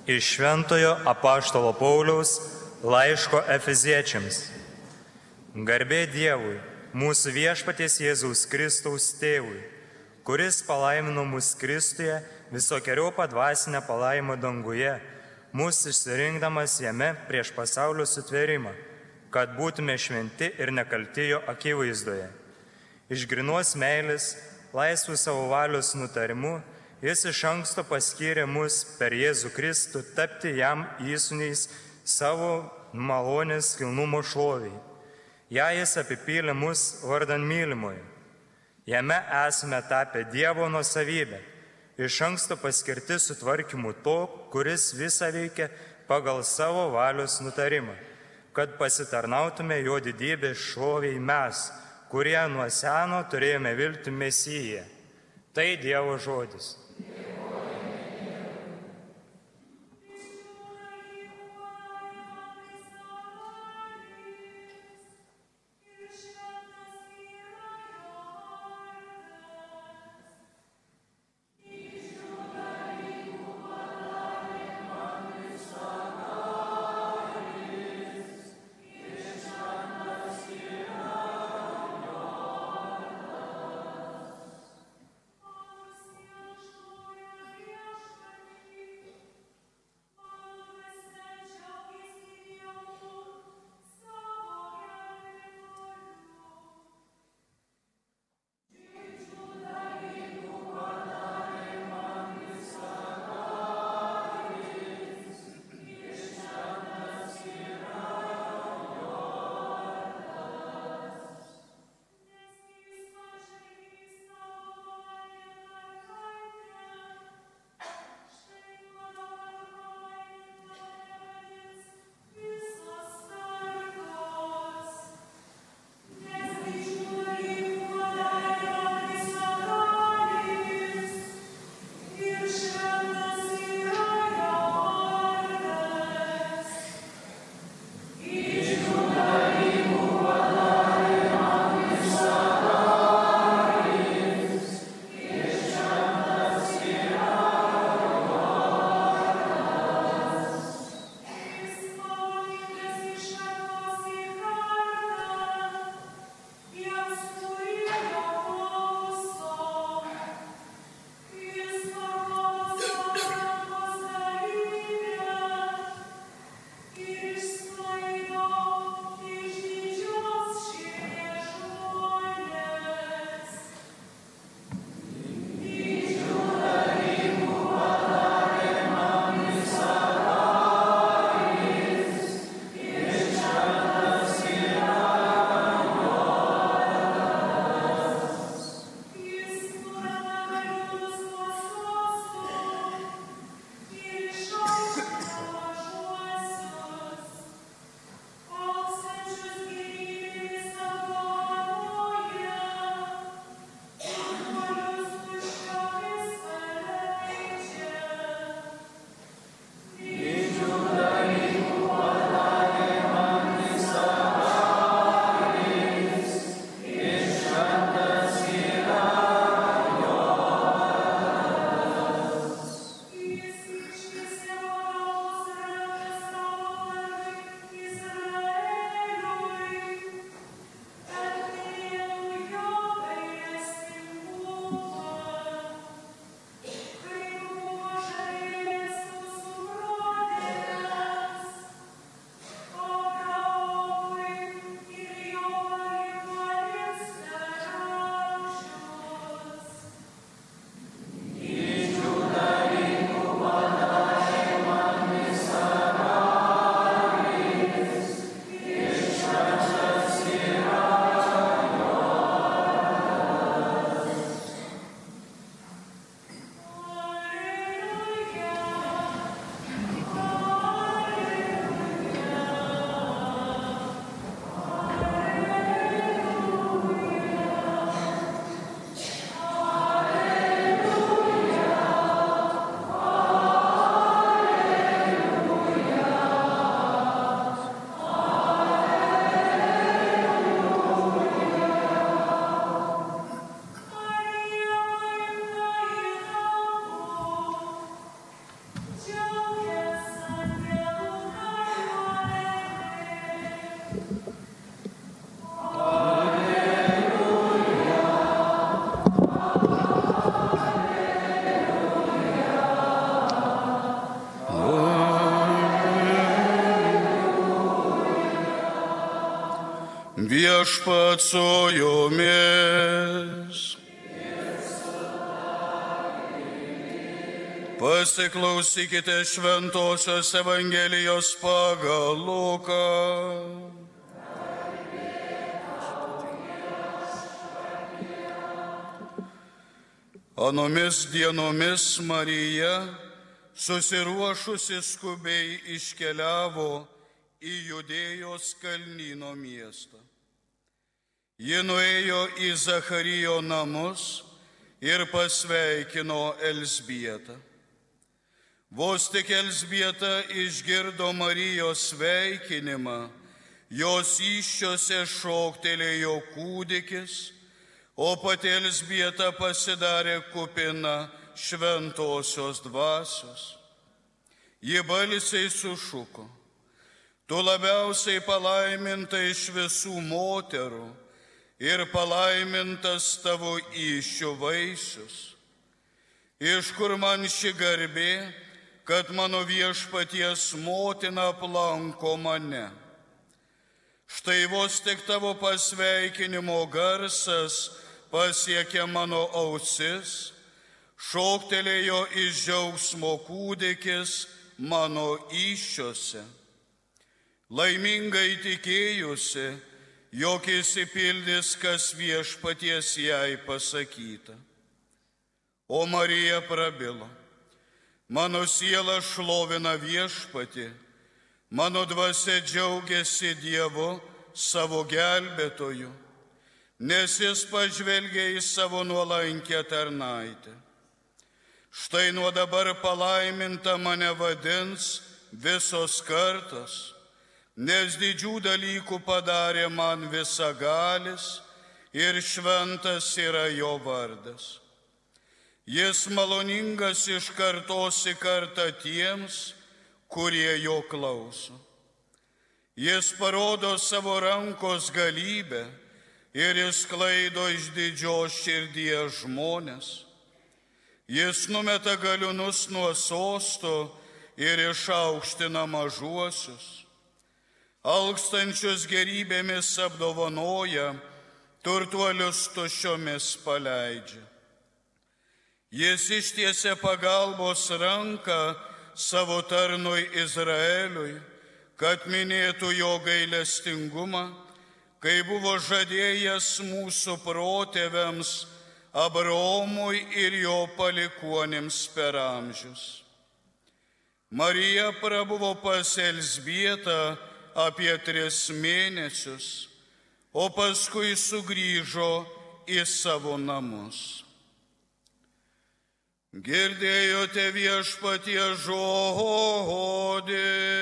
Iš Šventojo apaštalo Pauliaus laiško Efeziečiams. Garbė Dievui, mūsų viešpaties Jėzaus Kristaus tėvui, kuris palaimino mus Kristuje visokeriopą dvasinę palaimą danguje, mūsų išsirinkdamas jame prieš pasaulio sutvėrimą, kad būtume šventi ir nekalti jo akivaizdoje. Iš grynos meilės, laisvų savo valios nutarimu, jis iš anksto paskyrė mus per Jėzų Kristų tapti jam įsūniais savo malonės kilnumo šloviai. Jis apipylė mus vardan mylimojo. Jame esame tapę Dievo nuosavybę, iš anksto paskirti sutvarkymu to, kuris visą veikia pagal savo valios nutarimą, kad pasitarnautume jo didybės šloviai mes, kurie nuo seno turėjome viltį Mesiją. Tai Dievo žodis. Viešpats su jumis. Pasiklausykite Šventosios Evangelijos pagal Luką. Anomis dienomis Marija, susiruošusi skubiai, iškeliavo į Judėjos kalnyno miestą. Ji nuėjo į Zacharijo namus ir pasveikino Elzbietą. Vos tik Elzbieta išgirdo Marijos sveikinimą, jos įsčiose šoktelėjo kūdikis, o pati Elzbieta pasidarė kupina šventosios dvasios. Ji balsiai sušuko: Tu labiausiai palaiminta iš visų moterų ir palaimintas tavo įsčių vaisius. Iš kur man ši garbė, kad mano viešpaties motina aplanko mane? Štai vos tik tavo pasveikinimo garsas pasiekė mano ausis, šoktelėjo iš džiaugsmo kūdikis mano įsčiose. Laimingai tikėjusi, jog išsipildys, kas viešpaties jai pasakyta. O Marija prabilo: Mano siela šlovina viešpatį, mano dvasia džiaugiasi Dievu savo gelbėtoju, nes jis pažvelgė į savo nuolankę tarnaitę. Štai nuo dabar palaiminta mane vadins visos kartos, nes didžių dalykų padarė man visagalis ir šventas yra jo vardas. Jis maloningas iš kartos į kartą tiems, kurie jo klauso. Jis parodo savo rankos galybę ir išsklaido iš didžios širdies žmonės. Jis numeta galiūnus nuo sosto ir išaukština mažuosius. Alkstančius gerybėmis apdovanoja, turtuolius tuščiomis paleidžia. Jis ištiesė pagalbos ranką savo tarnui Izraeliui, kad minėtų jo gailestingumą, kai buvo žadėjęs mūsų protėviams Abraomui ir jo palikuonims per amžius. Marija prabuvo pas Elzbietą apie 3 mėnesius, o paskui sugrįžo į savo namus. Girdėjote viešpaties žodį.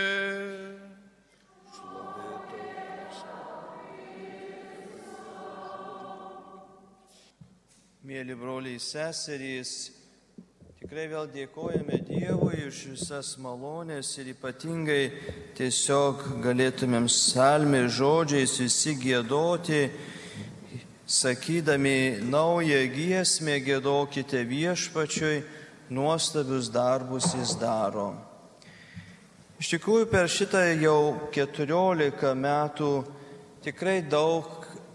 Mėly broliai seserys, tikrai vėl dėkojame Dievui už visas malonės ir ypatingai tiesiog galėtumėm psalmės žodžiais visi giedoti, sakydami naują giesmę: giedokite viešpačiui, nuostabius darbus jis daro. Iš tikrųjų, per šitą jau 14 metų tikrai daug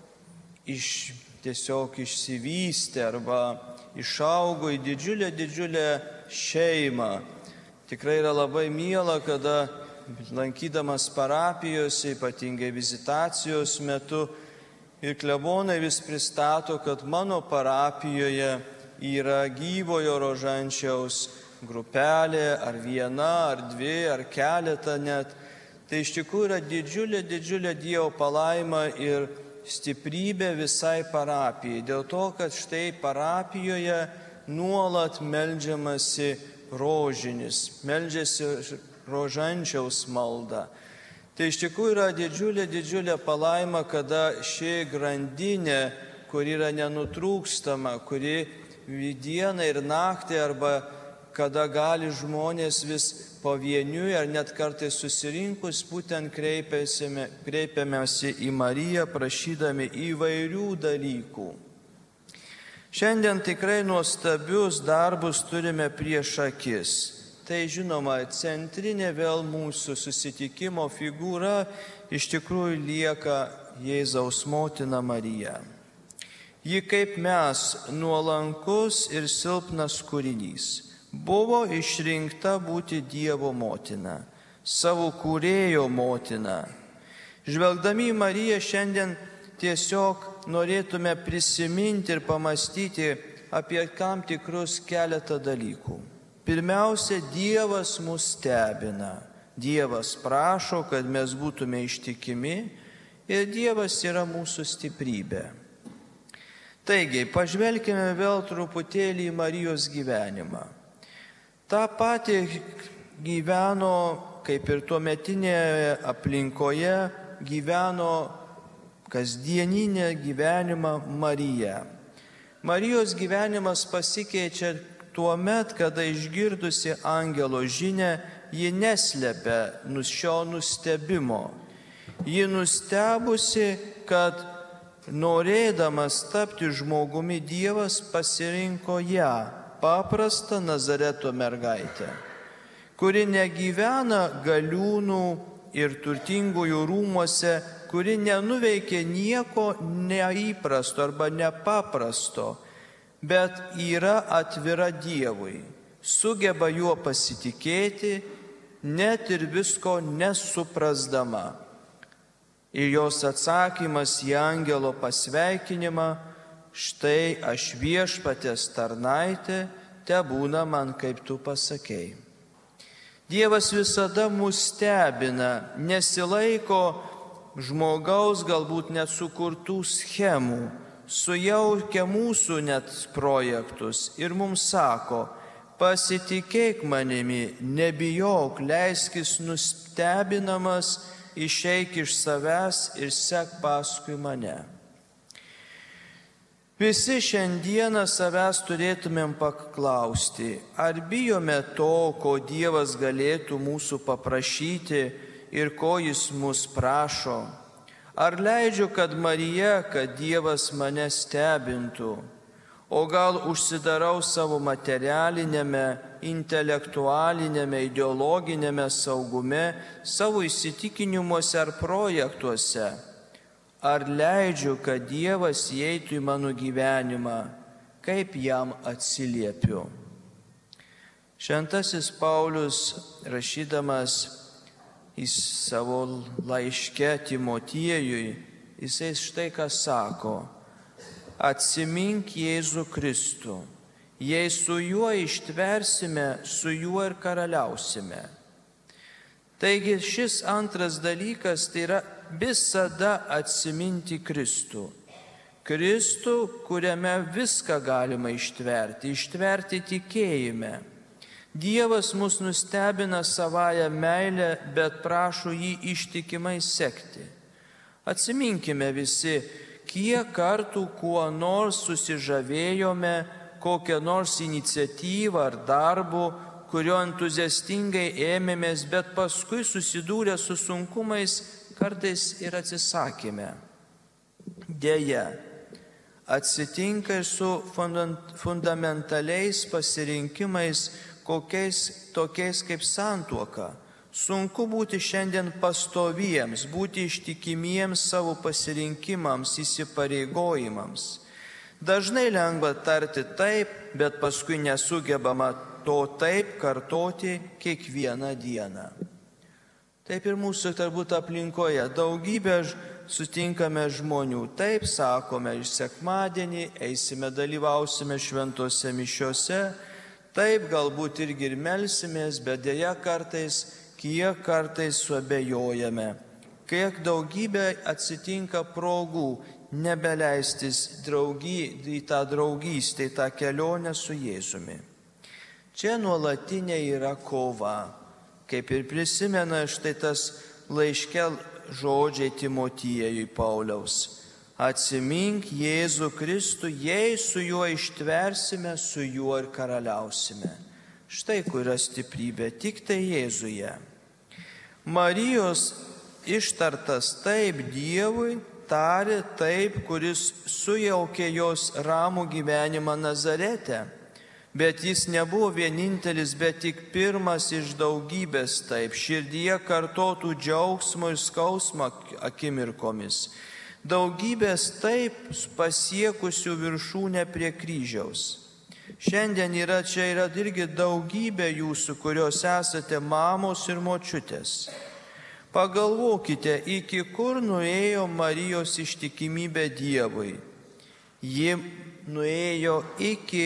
tiesiog išsivystė arba išaugo į didžiulę šeimą. Tikrai yra labai miela, kada lankydamas parapijose, ypatingai vizitacijos metu, ir klebonai vis pristato, kad mano parapijoje yra gyvojo rožančiaus grupelė, ar viena, ar 2, ar keletą net. Tai iš tikrųjų yra didžiulė Dievo palaima ir stiprybė visai parapijai. Dėl to, kad štai parapijoje nuolat meldžiamasi rožinis, meldžiasi rožančiaus malda. Tai iš tikrųjų yra didžiulė palaima, kada ši grandinė, kuri yra nenutrūkstama, kuri dieną ir naktį, arba kada gali žmonės vis pavieniui ar net kartais susirinkus, būtent kreipiamėsi į Mariją, prašydami įvairių dalykų. Šiandien tikrai nuostabius darbus turime prieš akis. Tai žinoma, centrinė vėl mūsų susitikimo figūra iš tikrųjų lieka Jėzaus motina Marija. Ji kaip mes nuolankus ir silpnas kūrinys buvo išrinkta būti Dievo motina, savo kūrėjo motina. Žvelgdami į Mariją šiandien tiesiog norėtume prisiminti ir pamastyti apie tam tikrus keletą dalykų. Pirmiausia, Dievas mus stebina. Dievas prašo, kad mes būtume ištikimi ir Dievas yra mūsų stiprybė. Taigi, pažvelkime vėl truputėlį į Marijos gyvenimą. Ta pati gyveno, kaip ir tuometinėje aplinkoje, gyveno kasdieninę gyvenimą Marija. Marijos gyvenimas pasikeičia tuo met, kada išgirdusi angelo žinią, ji neslepia šio nustebimo. Ji nustebusi, kad norėdamas tapti žmogumi Dievas pasirinko ją, paprastą Nazareto mergaitę, kuri negyvena galiūnų ir turtingųjų rūmuose, kuri nenuveikė nieko neįprasto arba nepaprasto, bet yra atvira Dievui, sugeba juo pasitikėti, net ir visko nesuprasdama. Ir jos atsakymas į angelo pasveikinimą: štai aš Viešpaties tarnaitė, tebūna man, kaip tu pasakei. Dievas visada mus stebina, nesilaiko žmogaus galbūt net sukurtų schemų, sujaukia mūsų net projektus ir mums sako: pasitikėk manimi, nebijok, leiskis nustebinamas, išeik iš savęs ir sek paskui mane. Visi šiandieną savęs turėtumėm paklausti, ar bijome to, ko Dievas galėtų mūsų paprašyti ir ko Jis mus prašo? Ar leidžiu, kad Marija, kad Dievas mane stebintų? O gal užsidarau savo materialinėme, intelektualinėme, ideologinėme saugume, savo įsitikinimuose ar projektuose? Ar leidžiu, kad Dievas įeitų į mano gyvenimą? Kaip jam atsiliepiu? Šventasis Paulius, rašydamas į savo laiške Timotiejui, jisai štai ką sako: atsimink Jėzų Kristų, jei su juo ištversime, su juo ir karaliausime. Taigi šis antras dalykas tai yra visada atsiminti Kristų. Kristų, kuriame viską galima ištverti tikėjime. Dievas mus nustebina savąją meilę, bet prašo jį ištikimai sekti. Atsiminkime visi, kiek kartų kuo nors susižavėjome, kokią nors iniciatyvą ar darbų, kurio entuziastingai ėmėmės, bet paskui susidūrę su sunkumais kartais ir atsisakėme. Deja, atsitinka ir su fundamentaliais pasirinkimais, tokiais kaip santuoka. Sunku būti šiandien pastoviems, būti ištikimiems savo pasirinkimams, įsipareigojimams. Dažnai lengva tarti taip, bet paskui nesugebama to taip kartoti kiekvieną dieną. Taip ir mūsų turbūt aplinkoje daugybę sutinkame žmonių. Taip sakome, iš sekmadienį eisime, dalyvausime šventose mišiose, taip galbūt irgi ir melsimės, bet deja kiek kartais suabejojame, kiek daugybė atsitinka progų nebeleistis į tą draugystę, į tą kelionę su Jėzumi. Čia nuolatinė yra kova, kaip ir prisimena štai tas laiške žodžiai Timotiejui Pauliaus: atsimink Jėzų Kristų, jei su juo ištversime, su juo ir karaliausime. Štai kur yra stiprybė, tik tai Jėzuje. Marijos ištartas taip Dievui tarė taip, kuris sujaukė jos ramų gyvenimą Nazarete. Bet jis nebuvo vienintelis, bet tik pirmas iš daugybės taip, širdyje kartotų džiaugsmo ir skausmo akimirkomis. daugybės taip pasiekusių viršūnę prie kryžiaus. Šiandien čia yra irgi daugybė jūsų, kurios esate mamos ir močiutės. Pagalvokite, iki kur nuėjo Marijos ištikimybė Dievui. Ji nuėjo iki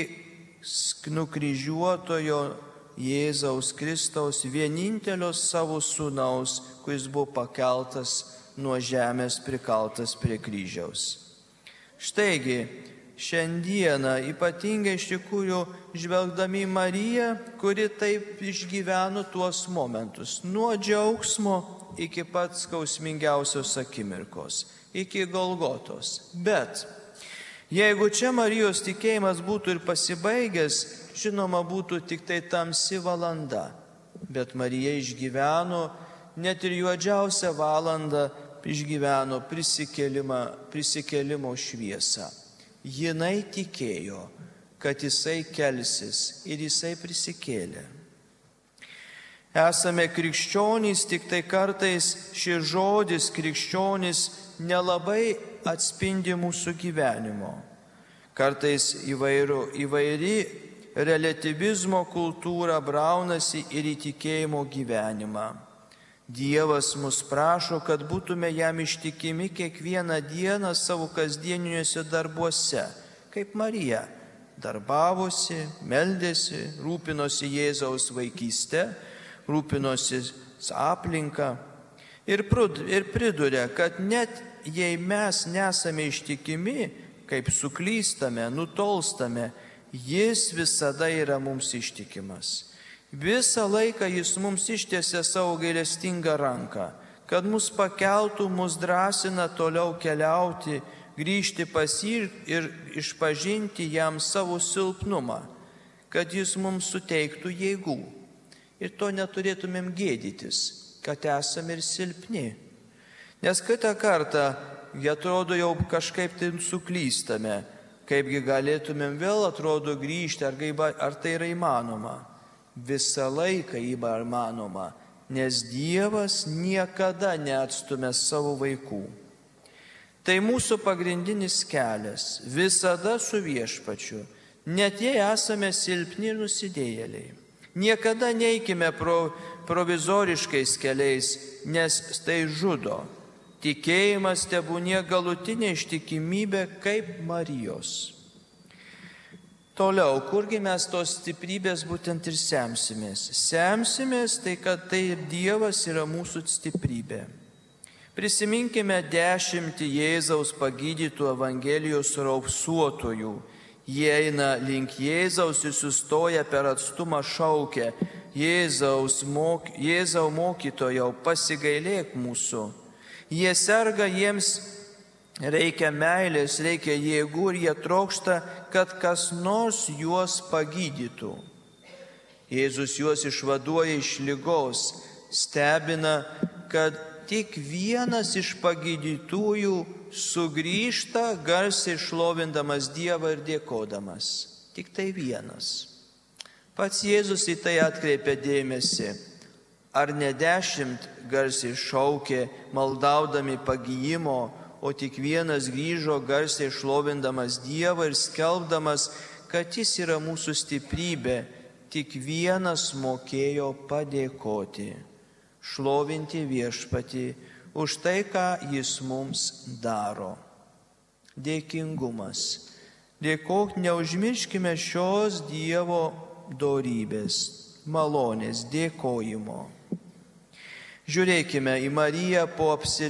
nukryžiuotojo Jėzaus Kristaus, vienintelio savo sūnaus, kuris buvo pakeltas nuo žemės, prikaltas prie kryžiaus. Štaigi, šiandieną ypatingai iš tikrųjų žvelgdami į Mariją, kuri taip išgyveno tuos momentus, nuo džiaugsmo iki pat skausmingiausios akimirkos, iki Golgotos. Bet jeigu čia Marijos tikėjimas būtų ir pasibaigęs, žinoma, būtų tik tai tamsi valanda. Bet Marija išgyveno, net ir juodžiausią valandą išgyveno prisikėlimo šviesą. Jinai tikėjo, kad jisai kelsis ir jisai prisikėlė. Esame krikščionys, tik tai kartais šis žodis krikščionys nelabai atspindi mūsų gyvenimo. Kartais įvairi reliatyvizmo kultūra braunasi ir į tikėjimo gyvenimą. Dievas mus prašo, kad būtume jam ištikimi kiekvieną dieną savo kasdieniniuose darbuose, kaip Marija darbavosi, meldėsi, rūpinosi Jėzaus vaikyste, rūpinosi aplinka ir priduria, kad net jei mes nesame ištikimi, kaip suklystame, nutolstame, Jis visada yra mums ištikimas. Visą laiką Jis mums ištiesia savo gailestingą ranką, kad mus pakeltų, mus drąsina toliau keliauti, grįžti pas jį ir išpažinti jam savo silpnumą, kad Jis mums suteiktų jėgų. Ir to neturėtumėm gėdytis, kad esame ir silpni. Nes kitą kartą, atrodo, jau kažkaip tai suklystame, kaipgi galėtumėm vėl, atrodo, grįžti, ar tai yra įmanoma. Visą laiką yra įmanoma, nes Dievas niekada neatstumia savo vaikų. Tai mūsų pagrindinis kelias, visada su Viešpačiu, net jei esame silpni ir nusidėjėliai. Niekada neikime provizoriškais keliais, nes tai žudo. Tikėjimas tebūnie galutinė ištikimybė kaip Marijos. Toliau, kurgi mes tos stiprybės būtent ir semsimės? Semsimės tai, kad tai Dievas yra mūsų stiprybė. Prisiminkime 10 Jėzaus pagydytų Evangelijos raupsuotojų. Jie eina link Jėzaus ir sustoja per atstumą šaukia: Jėzau mokytojau, pasigailėk mūsų. Jie serga, jiems reikia meilės, reikia jėgų ir jie trokšta, kad kas nors juos pagydytų. Jėzus juos išvaduoja iš ligos, stebina, kad tik vienas iš pagydytųjų sugrįžta garsiai šlovindamas Dievą ir dėkodamas. Tik tai vienas. Pats Jėzus į tai atkreipia dėmesį. Ar ne 10 garsiai šaukė, maldaudami pagyjimo, o tik vienas grįžo garsiai šlovindamas Dievą ir skelbdamas, kad Jis yra mūsų stiprybė, tik vienas mokėjo padėkoti, šlovinti Viešpatį už tai, ką Jis mums daro. Dėkingumas. Dėkok, neužmirškime šios Dievo dorybės, malonės, dėkojimo. Žiūrėkime į Mariją po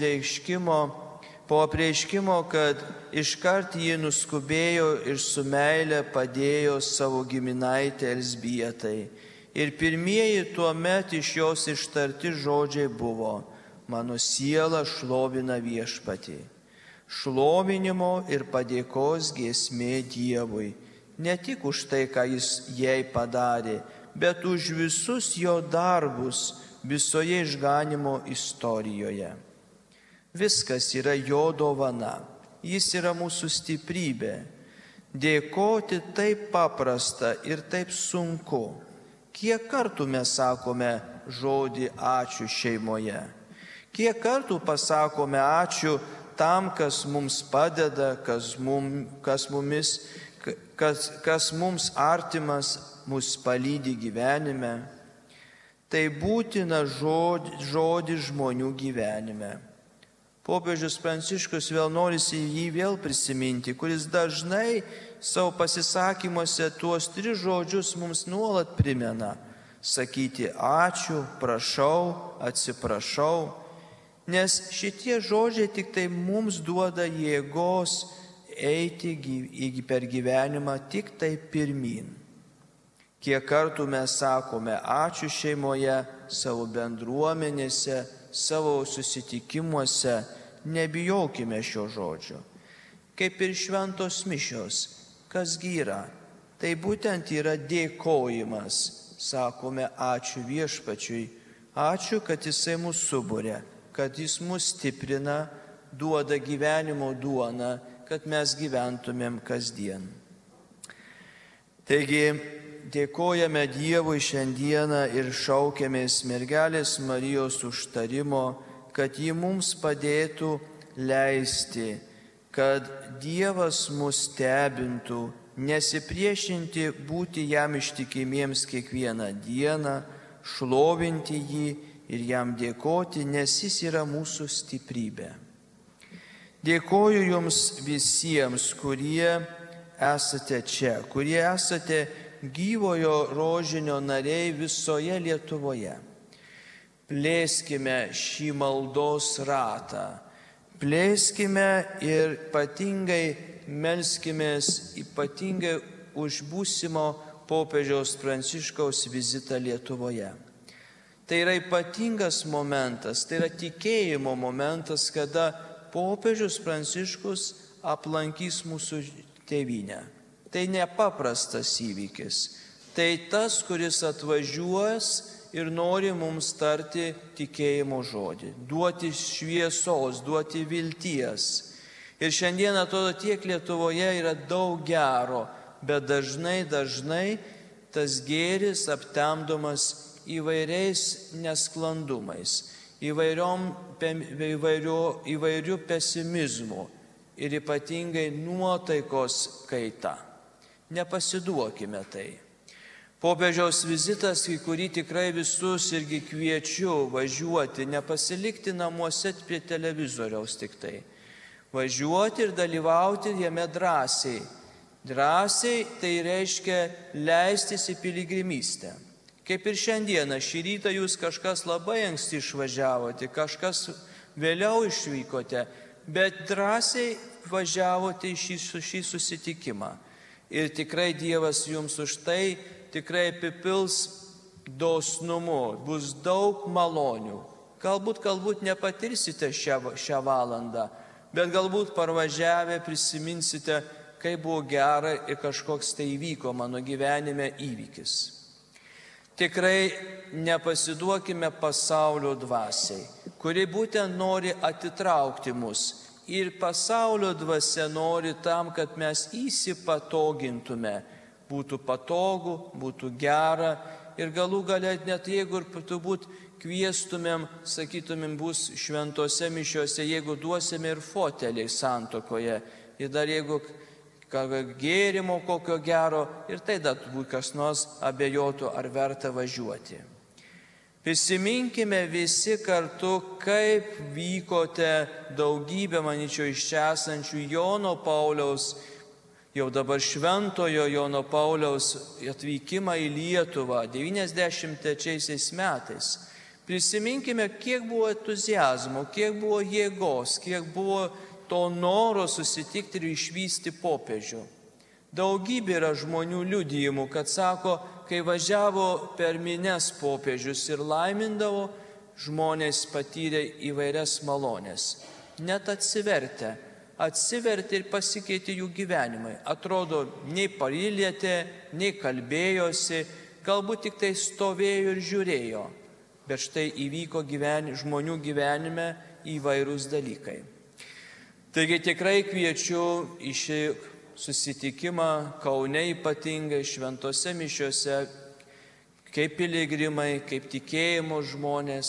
apreiškimo, kad iškart ji nuskubėjo ir su meile padėjo savo giminaitę Elzbietai. Ir pirmieji tuomet iš jos ištarti žodžiai buvo: mano siela šlovina Viešpatį. Šlovinimo ir padėkos giesmė Dievui. Ne tik už tai, ką Jis jai padarė, bet už visus jo darbus visoje išganimo istorijoje. Viskas yra jo dovana, Jis yra mūsų stiprybė. Dėkoti taip paprasta ir taip sunku. Kiek kartų mes sakome žodį ačiū šeimoje? Kiek kartų pasakome ačiū tam, kas mums padeda, kas mums artimas, mus palydi gyvenime. Tai būtina žodis žmonių gyvenime. Popiežius Pranciškus vėl norisi jį vėl prisiminti, kuris dažnai savo pasisakymuose tuos 3 žodžius mums nuolat primena. Sakyti ačiū, prašau, atsiprašau, nes šitie žodžiai tik tai mums duoda jėgos eiti per gyvenimą tik tai pirmyn. Kiek kartų mes sakome ačiū šeimoje, savo bendruomenėse, savo susitikimuose, nebijokime šio žodžio. Kaip ir šventos mišios, kasgi yra? Tai būtent yra dėkojimas. Sakome ačiū Viešpačiui, ačiū, kad Jisai mus suburia, kad Jis mus stiprina, duoda gyvenimo duoną, kad mes gyventumėm kasdien. Taigi, dėkojame Dievui šiandieną ir šaukiamės mergelės Marijos užtarimo, kad ji mums padėtų leisti, kad Dievas mus stebintų, nesipriešinti, būti jam ištikimiems kiekvieną dieną, šlovinti jį ir jam dėkoti, nes jis yra mūsų stiprybė. Dėkoju jums visiems, kurie esate čia, kurie esate gyvojo rožinio nariai visoje Lietuvoje. Plėskime šį maldos ratą, plėskime ir ypatingai melskimės ypatingai už būsimo popiežiaus Pranciškaus vizitą Lietuvoje. Tai yra ypatingas momentas, tai yra tikėjimo momentas, kada popiežius Pranciškus aplankys mūsų tėvynę. Tai nepaprastas įvykis. Tai tas, kuris atvažiuos ir nori mums tarti tikėjimo žodį, duoti šviesos, duoti vilties. Ir šiandien atrodo tiek Lietuvoje yra daug gero, bet dažnai tas gėris aptemdomas įvairiais nesklandumais, įvairių pesimizmų ir ypatingai nuotaikos kaita. Nepasiduokime tai. Popiežiaus vizitas, į kurį tikrai visus irgi kviečiu važiuoti, nepasilikti namuose prie televizoriaus tik tai. Važiuoti ir dalyvauti jame drąsiai. Drąsiai tai reiškia leistis į piligrimystę. Kaip ir šiandieną, šį rytą jūs kažkas labai anksti išvažiavote, kažkas vėliau išvykote, bet drąsiai važiavote į šį susitikimą. Ir tikrai Dievas jums už tai tikrai apipils dosnumu, bus daug malonių. Galbūt nepatirsite šią valandą, bet galbūt parvažiavę prisiminsite, kaip buvo gera ir kažkoks tai įvyko mano gyvenime įvykis. Tikrai nepasiduokime pasaulio dvasiai, kuri būtent nori atitraukti mus. Ir pasaulio dvasia nori tam, kad mes įsipatogintume, būtų patogu, būtų gera ir galų gale net jeigu ir turbūt kviestumėm, sakytumėm, bus šventose mišiose, jeigu duosime ir fotelį santuokoje ir dar jeigu gėrimo kokio gero ir tai dar kas nors abejotų, ar verta važiuoti. Prisiminkime visi kartu, kaip vykote daugybę, manyčiau, iš čia esančių Jono Pauliaus, jau dabar šventojo Jono Pauliaus atvykimą į Lietuvą 93 metais. Prisiminkime, kiek buvo entuziazmo, kiek buvo jėgos, kiek buvo to noro susitikti ir išvysti popiežių. Daugybė yra žmonių liudijimų, kad sako, kai važiavo per minias popiežius ir laimindavo, žmonės patyrė įvairias malonės. Net atsivertė ir pasikeitė jų gyvenimai. Atrodo, nei parilietė, nei kalbėjosi, galbūt tik tai stovėjo ir žiūrėjo. Bet štai įvyko žmonių gyvenime įvairūs dalykai. Taigi tikrai kviečiu į šį susitikimą Kaune ypatingai šventose mišiose, kaip piligrimai, kaip tikėjimo žmonės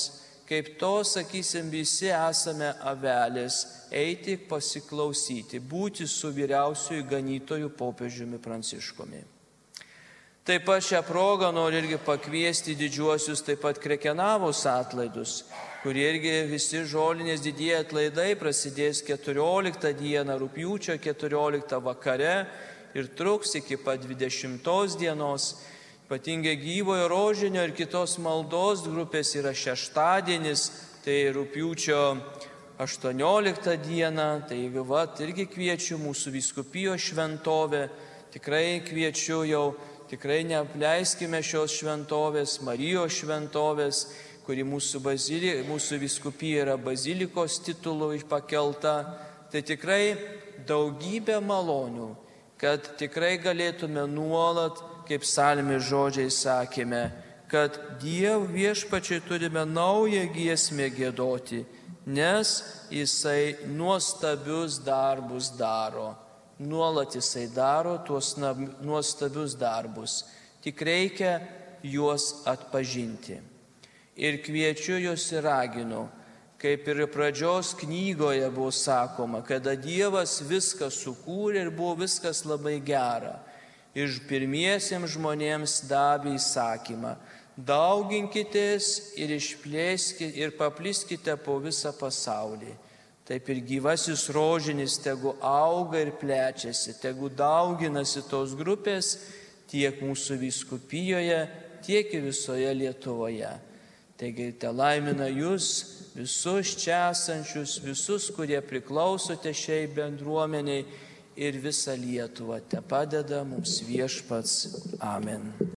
kaip to, sakysim, visi esame avelės, eiti pasiklausyti, būti su vyriausiųjų ganytojų popiežiumi Pranciškumi. Taip pat šią progą noriu irgi pakviesti didžiuosius taip pat Krekenavos atlaidus, kurie irgi visi žolinės didieji atlaidai prasidės 14 dieną, rugpjūčio 14 vakare ir truks iki pat 20 dienos. Ypatingai gyvojo rožinio ir kitos maldos grupės yra šeštadienis, tai rugpjūčio 18 dieną, tai irgi kviečiu mūsų vyskupijos šventovę, tikrai kviečiu jau, tikrai neapleiskime šios šventovės, Marijos šventovės, kuri mūsų vyskupija yra bazilikos titulu pakelta, tai tikrai daugybė malonių, kad tikrai galėtume nuolat, kaip psalmės žodžiai sakėme, kad Dievo viešpačiai turime naują giesmę giedoti, nes Jisai nuostabius darbus daro. Nuolat Jisai daro tuos nuostabius darbus. Tik reikia juos atpažinti. Ir kviečiu jūs ir raginu, kaip ir pradžios knygoje buvo sakoma, kada Dievas viską sukūrė ir buvo viskas labai gera. Ir pirmiesiems žmonėms davė įsakymą: dauginkitės ir išplėskite ir papliskite po visą pasaulį. Taip ir gyvasis rožinis tegu auga ir plečiasi, tegu dauginasi tos grupės tiek mūsų vyskupijoje, tiek ir visoje Lietuvoje. Taigi te laimina jūs visus čia esančius, visus, kurie priklausote šiai bendruomeniai ir visą Lietuvą. Te padeda mums viešpats. Amen.